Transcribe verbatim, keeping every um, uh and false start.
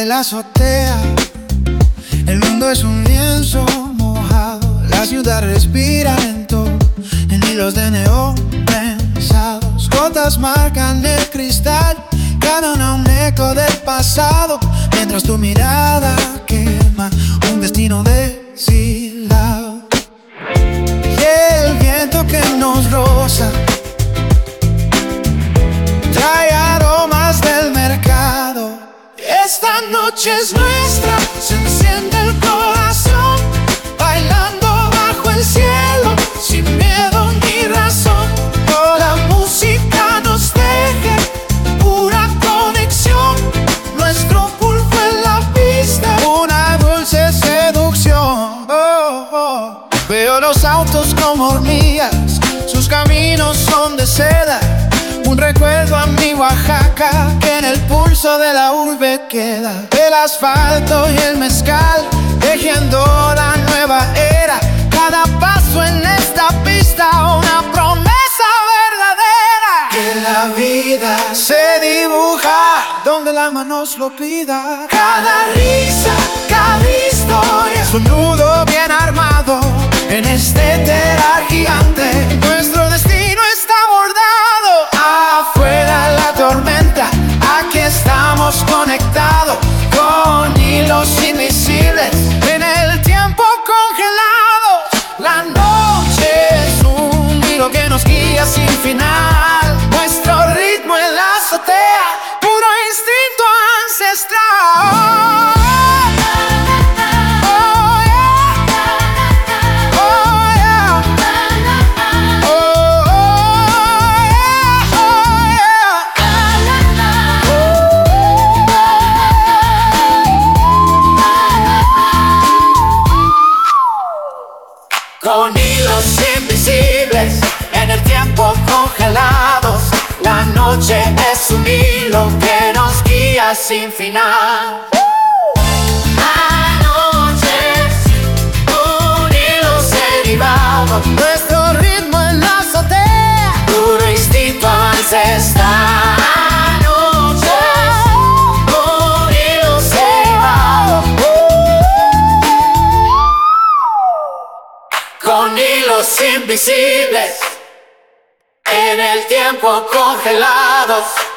la azotea. El mundo es un lienzo mojado, la ciudad respira lento en hilos de neón prensados. Gotas marcan el cristal, cada una un eco del pasado, mientras tu mirada quema un destino deshilado. Y el viento que nos roza trae aromas del mercado. Esta noche es nuestra, se enciende el corazón, bailando bajo el cielo, sin miedo ni razón. Toda música nos deje pura conexión, nuestro pulso en la pista, una dulce seducción. Oh, oh. Veo los autos como hormigas, sus caminos son de seda, un recuerdo a mi Oaxaca que en el pulso de la urbe queda. El asfalto y el mezcal tejiendo la nueva era, cada paso en esta pista una promesa verdadera. Que la vida se dibuja donde la mano lo pida. Cada risa, cada historia es un nudo bien armado en este telar gigante. Nuestro destino está bordado. Afuera la tormenta, aquí estamos conectados con hilos invisibles en el tiempo congelado. La noche es un hilo que nos guía sin final, nuestro ritmo en la azotea, puro instinto ancestral. Con hilos invisibles en el tiempo congelados, la noche es un hilo que nos guía sin final. La noche es un hilo derivado, nuestro ritmo en la azotea, puro instinto ancestral. La noche es un hilo derivado, con hilos invisibles en el tiempo congelados.